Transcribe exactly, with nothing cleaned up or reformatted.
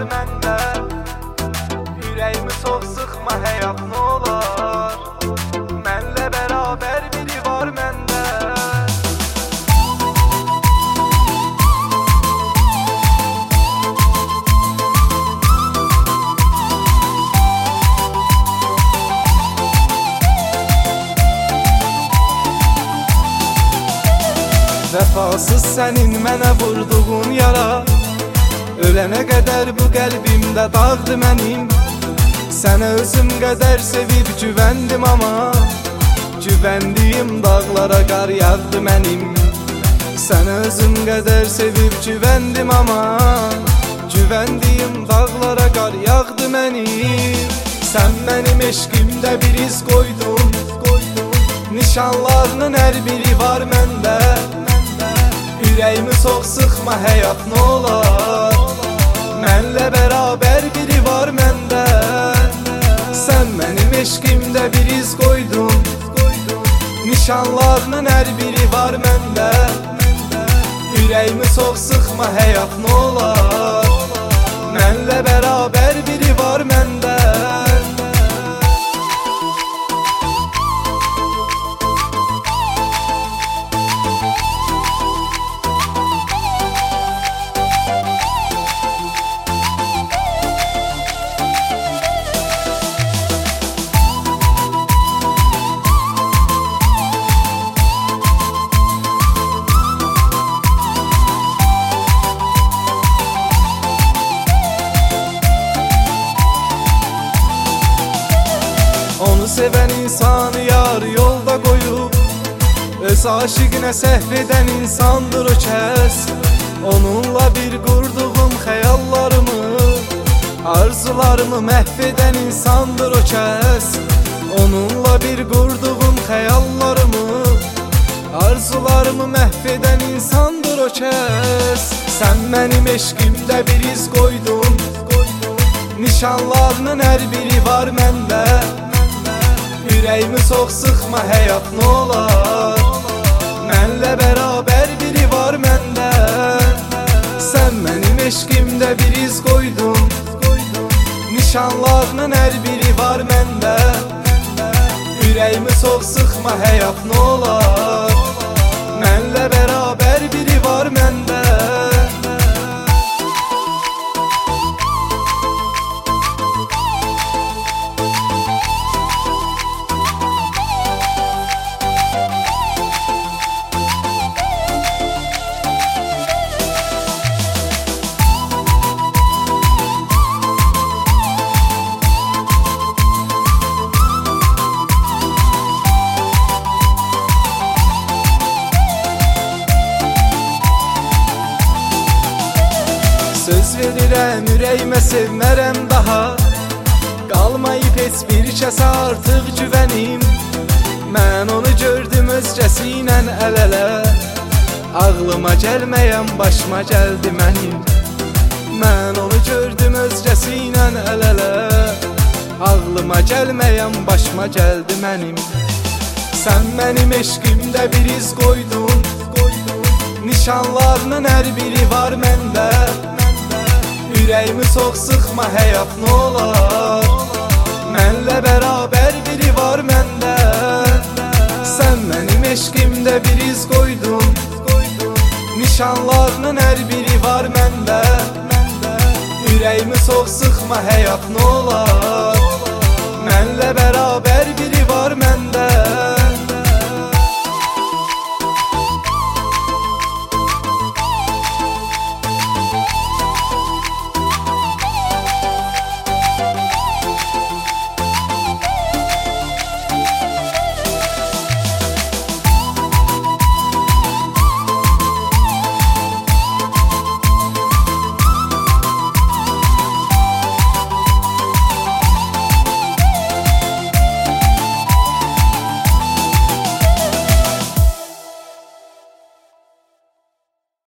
məndə. Ürəyimi çox sıxma həyat n'olar, mənlə bərabər biri var məndə. Vəfasız sənin mənə vurduğun yara, ölənə qədər bu qəlbimdə dağdı mənim. Sənə özüm qədər sevib güvəndim amma güvəndiyim dağlara qar yağdı mənim. Sənə özüm qədər sevib güvəndim amma güvəndiyim dağlara qar yağdı mənim. Sən mənim eşqimdə bir iz qoydun, nişanlarının hər biri var məndə. Ürəyimi çox sıxma həyat n'olar, mənlə bərabər biri var məndə. Sən mənim eşqimdə bir iz qoydun, nişanlarının hər biri var məndə. Ürəyimi çox sıxma həyat n'olar, mənlə bərabər biri var məndə. Onu sevən insanı yar yolda qoyub, öz aşiqinə səhv edən insandır o kəs. Onunla bir qurduğum xəyallarımı, arzularımı məhv edən insandır o kəs. Onunla bir qurduğum xəyallarımı, arzularımı məhv edən insandır o kəs. Sən mənim eşqimdə bir iz qoydun, nişanlarının hər biri var məndə. Ürəyimi çox sıxma həyat n'olar, mənlə bərabər biri var məndə. Sən mənim eşqimdə bir iz qoydun, nişanlarının hər biri var məndə. Ürəyimi çox sıxma həyat n'olar, mənlə bərabər biri var məndə. Söz verirəm ürəyimə sevmərəm daha, qalmayıb heç bir kəsə artıq güvənim. Mən onu gördüm özcəsi ilə əl-ələ, ağlıma gəlməyən başıma gəldi mənim. Mən onu gördüm özcəsi ilə əl-ələ, ağlıma gəlməyən başıma gəldi mənim. Sən mənim eşqimdə bir iz qoydun, nişanlarının hər biri var məndə. Ürəyimi çox sıxma həyat n'olar, mənlə bərabər biri var məndə. Sən mənim eşqimdə bir iz qoydun, nişanlarının hər biri var məndə. Ürəyimi çox sıxma həyat n'olar,